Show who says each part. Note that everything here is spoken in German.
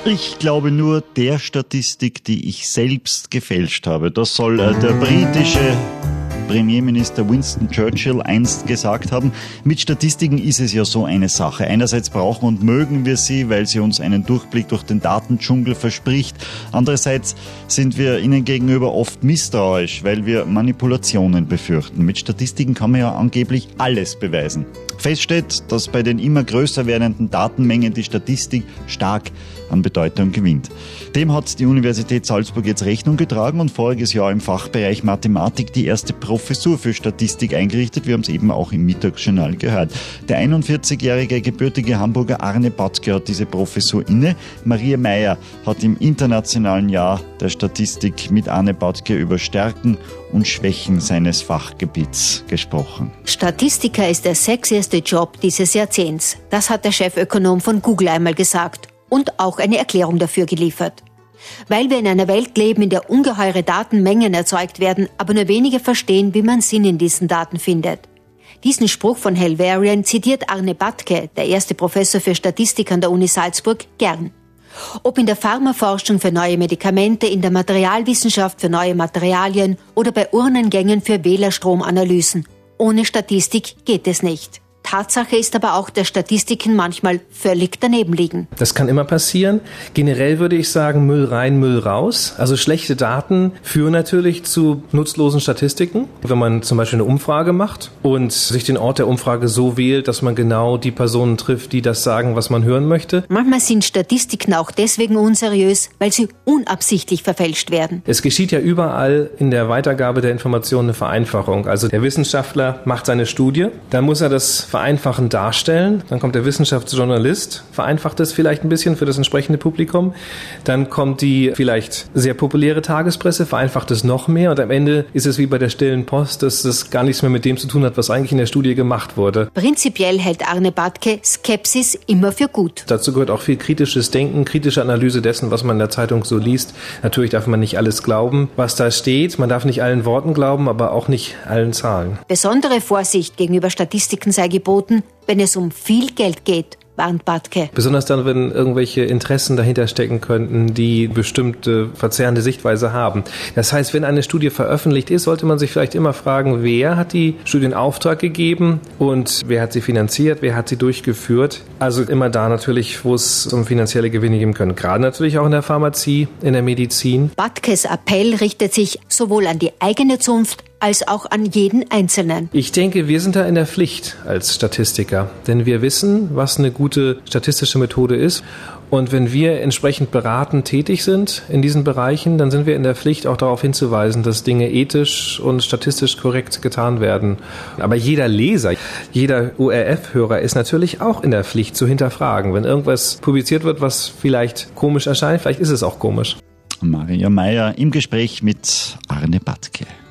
Speaker 1: Ich glaube nur der Statistik, die ich selbst gefälscht habe. Das soll der britische Premierminister Winston Churchill einst gesagt haben. Mit Statistiken ist es ja so eine Sache. Einerseits brauchen und mögen wir sie, weil sie uns einen Durchblick durch den Datendschungel verspricht. Andererseits sind wir ihnen gegenüber oft misstrauisch, weil wir Manipulationen befürchten. Mit Statistiken kann man ja angeblich alles beweisen. Fest steht, dass bei den immer größer werdenden Datenmengen die Statistik stark an Bedeutung gewinnt. Dem hat die Universität Salzburg jetzt Rechnung getragen und voriges Jahr im Fachbereich Mathematik die erste Professur für Statistik eingerichtet. Wir haben es eben auch im Mittagsjournal gehört. Der 41-jährige gebürtige Hamburger Arne Battke hat diese Professur inne. Maria Meyer hat im internationalen Jahr der Statistik mit Arne Battke über Stärken und Schwächen seines Fachgebiets gesprochen.
Speaker 2: Statistiker ist der sexieste Job dieses Jahrzehnts. Das hat der Chefökonom von Google einmal gesagt und auch eine Erklärung dafür geliefert. Weil wir in einer Welt leben, in der ungeheure Datenmengen erzeugt werden, aber nur wenige verstehen, wie man Sinn in diesen Daten findet. Diesen Spruch von Helvarian zitiert Arne Battke, der erste Professor für Statistik an der Uni Salzburg, gern. Ob in der Pharmaforschung für neue Medikamente, in der Materialwissenschaft für neue Materialien oder bei Urnengängen für Wählerstromanalysen. Ohne Statistik geht es nicht. Tatsache ist aber auch, dass Statistiken manchmal völlig daneben liegen.
Speaker 3: Das kann immer passieren. Generell würde ich sagen, Müll rein, Müll raus. Also schlechte Daten führen natürlich zu nutzlosen Statistiken. Wenn man zum Beispiel eine Umfrage macht und sich den Ort der Umfrage so wählt, dass man genau die Personen trifft, die das sagen, was man hören möchte.
Speaker 2: Manchmal sind Statistiken auch deswegen unseriös, weil sie unabsichtlich verfälscht werden.
Speaker 3: Es geschieht ja überall in der Weitergabe der Informationen eine Vereinfachung. Also der Wissenschaftler macht seine Studie, dann muss er das vereinfachend darstellen. Dann kommt der Wissenschaftsjournalist, vereinfacht es vielleicht ein bisschen für das entsprechende Publikum. Dann kommt die vielleicht sehr populäre Tagespresse, vereinfacht es noch mehr. Und am Ende ist es wie bei der stillen Post, dass das gar nichts mehr mit dem zu tun hat, was eigentlich in der Studie gemacht wurde.
Speaker 2: Prinzipiell hält Arne Battke Skepsis immer für gut.
Speaker 3: Dazu gehört auch viel kritisches Denken, kritische Analyse dessen, was man in der Zeitung so liest. Natürlich darf man nicht alles glauben, was da steht. Man darf nicht allen Worten glauben, aber auch nicht allen Zahlen.
Speaker 2: Besondere Vorsicht gegenüber Statistiken sei geboten, wenn es um viel Geld geht, warnt Battke.
Speaker 3: Besonders dann, wenn irgendwelche Interessen dahinter stecken könnten, die bestimmte verzerrende Sichtweise haben. Das heißt, wenn eine Studie veröffentlicht ist, sollte man sich vielleicht immer fragen, wer hat die Studie in Auftrag gegeben und wer hat sie finanziert, wer hat sie durchgeführt. Also immer da natürlich, wo es um finanzielle Gewinne geben können. Gerade natürlich auch in der Pharmazie, in der Medizin.
Speaker 2: Battkes Appell richtet sich sowohl an die eigene Zunft als auch an jeden Einzelnen.
Speaker 3: Ich denke, wir sind da in der Pflicht als Statistiker, denn wir wissen, was eine gute statistische Methode ist. Und wenn wir entsprechend beratend tätig sind in diesen Bereichen, dann sind wir in der Pflicht, auch darauf hinzuweisen, dass Dinge ethisch und statistisch korrekt getan werden. Aber jeder Leser, jeder ORF-Hörer ist natürlich auch in der Pflicht zu hinterfragen. Wenn irgendwas publiziert wird, was vielleicht komisch erscheint, vielleicht ist es auch komisch.
Speaker 1: Maria Meyer im Gespräch mit Arne Battke.